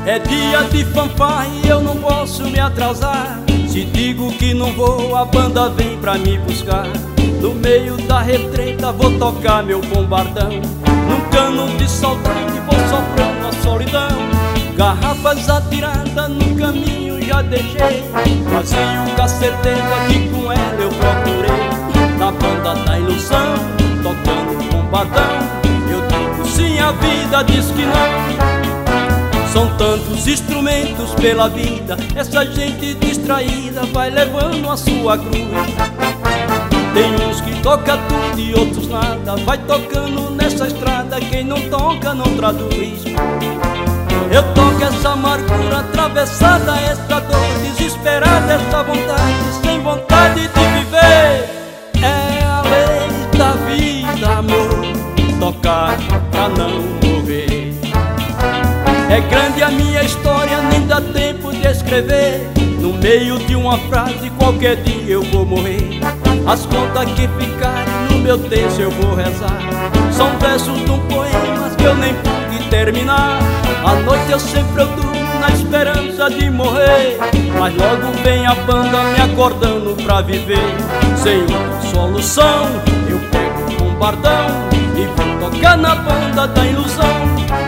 É dia de fanfarra e eu não posso me atrasar. Se digo que não vou, a banda vem pra me buscar. No meio da retreta vou tocar meu bombardão, num cano de saudade vou sofrendo a solidão. Garrafas atiradas no caminho já deixei, vazio com certeza que com ela eu procurei. Na banda da ilusão, tocando bombardão, eu digo sim, a vida diz que não. São tantos instrumentos pela vida, essa gente distraída vai levando a sua cruz. Tem uns que toca tudo e outros nada, vai tocando nessa estrada, quem não toca não traduz. Eu toco essa amargura atravessada, essa dor desesperada, essa vontade sem vontade de viver. É a lei da vida, amor, tocar pra não morrer. É grande a minha história, nem dá tempo de escrever. No meio de uma frase, qualquer dia eu vou morrer. As contas que ficarem no meu texto eu vou rezar. São versos de um poema que eu nem pude terminar. À noite eu sempre durmo na esperança de morrer, mas logo vem a banda me acordando pra viver. Sem outra solução, eu pego o bombardão e vou tocar na banda da ilusão.